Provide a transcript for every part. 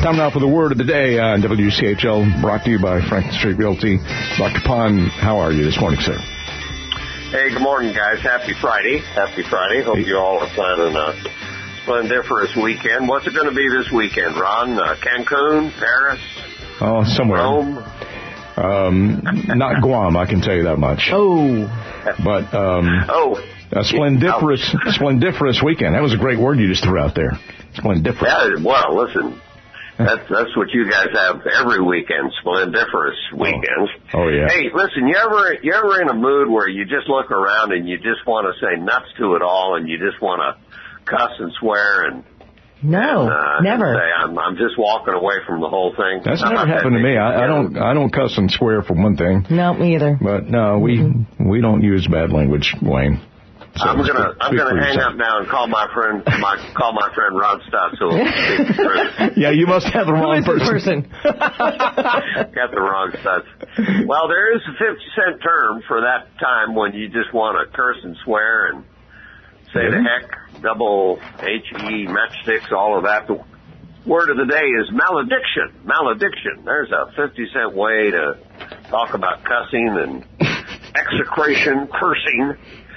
Time now for the word of the day on WCHL, brought to you by Franklin Street Realty. Dr. Pond, how are you this morning, sir? Hey, good morning, guys. Happy Friday. Happy Friday. Hope you all are planning a splendiferous weekend. What's it going to be this weekend, Ron? Cancun, Paris? Oh, somewhere. Rome? Not Guam, I can tell you that much. Oh. But, a splendiferous weekend. That was a great word you just threw out there. Splendiferous. Yeah, well, listen, that's what you guys have every weekend, splendiferous weekends. Oh, yeah. Hey, listen, you ever in a mood where you just look around and you just want to say nuts to it all and you just want to cuss and swear and never. Say, I'm just walking away from the whole thing. That's never happened to me. I don't cuss and swear for one thing. No, me either. But no, we don't use bad language, Wayne. So I'm gonna hang up now and call my friend Ron Stutz, who will speak the truth. Yeah, you must have the wrong person. Got the wrong Stutz. Well, there is a 50-cent term for that time when you just want to curse and swear and say the heck, double HE, matchsticks, all of that. The word of the day is malediction. Malediction. There's a 50-cent way to talk about cussing and execration, cursing.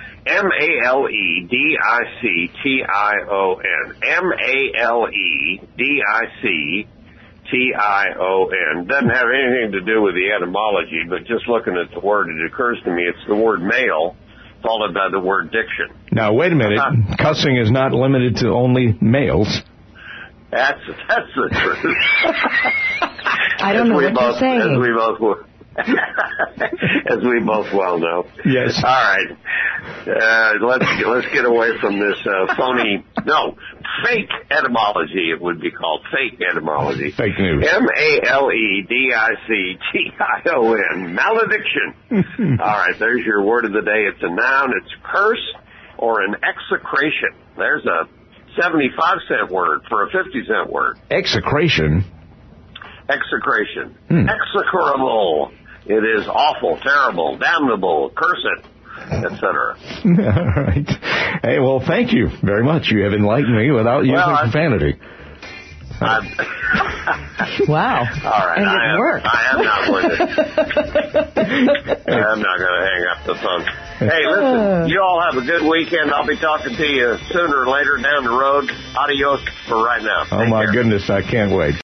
M-A-L-E-D-I-C-T-I-O-N. M-A-L-E-D-I-C-T-I-O-N. Doesn't have anything to do with the etymology, but just looking at the word, it occurs to me it's the word male followed by the word diction. Now, wait a minute. Cussing is not limited to only males. That's the truth. I don't know what you're saying. As we both well know. Yes. All right. Let's get away from this fake etymology. It would be called fake etymology. Fake news. M-A-L-E-D-I-C-T-I-O-N. Malediction. All right. There's your word of the day. It's a noun. It's curse or an execration. There's a 75-cent word for a 50-cent word. Execration. Execration. Execrable. It is awful, terrible, damnable, curse it, etc. All right. Hey, well, thank you very much. You have enlightened me without using profanity. Wow. All right. And it worked. I am not going to hang up the phone. Hey, listen, you all have a good weekend. I'll be talking to you sooner or later down the road. Adios for right now. Oh, my goodness, I can't wait.